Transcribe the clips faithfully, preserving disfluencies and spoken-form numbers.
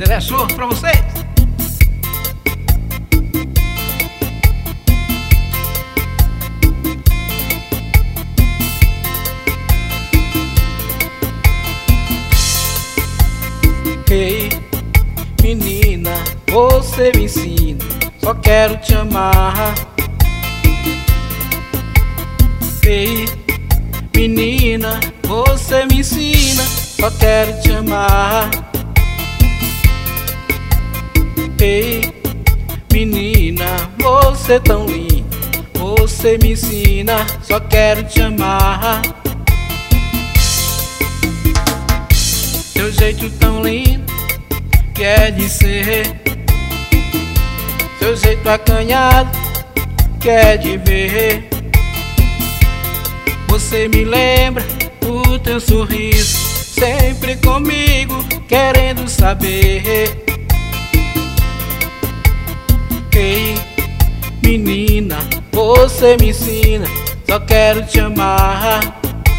Dedé Show pra vocês. Ei, menina, você me ensina, só quero te amar. Ei, menina, você me ensina, só quero te amar. Ei, menina, você tão linda, você me ensina, só quero te amar. Seu jeito tão lindo que é de ser, seu jeito acanhado que é de ver. Você me lembra o teu sorriso, sempre comigo, querendo saber. Ei, menina, você me ensina, só quero te amar.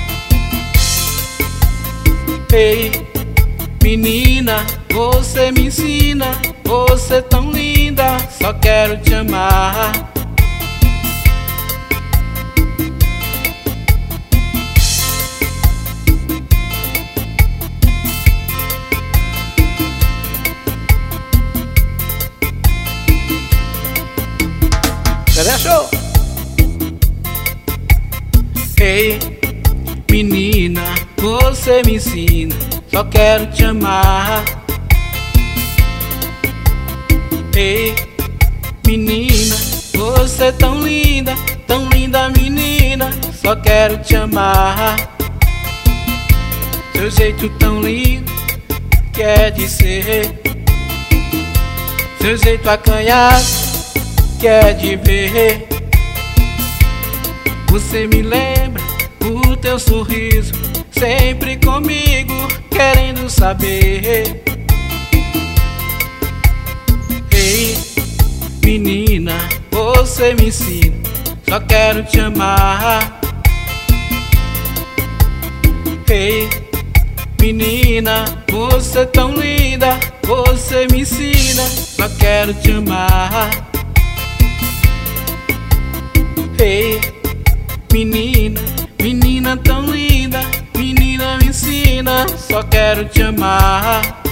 Ei, menina, você me ensina, você tão linda, só quero te amar. Dedé Show! Ei, menina, você me ensina, só quero te amar. Ei, menina, você tão linda, tão linda menina, só quero te amar. Seu jeito tão lindo que é de ser, seu jeito acanhado que é de ver. Você me lembra o teu sorriso, sempre comigo, querendo saber. Ei, menina, você me ensina, só quero te amar. Ei, menina, você tão linda, você me ensina, só quero te amar. Ei, menina, menina tão linda, menina me ensina, só quero te amar.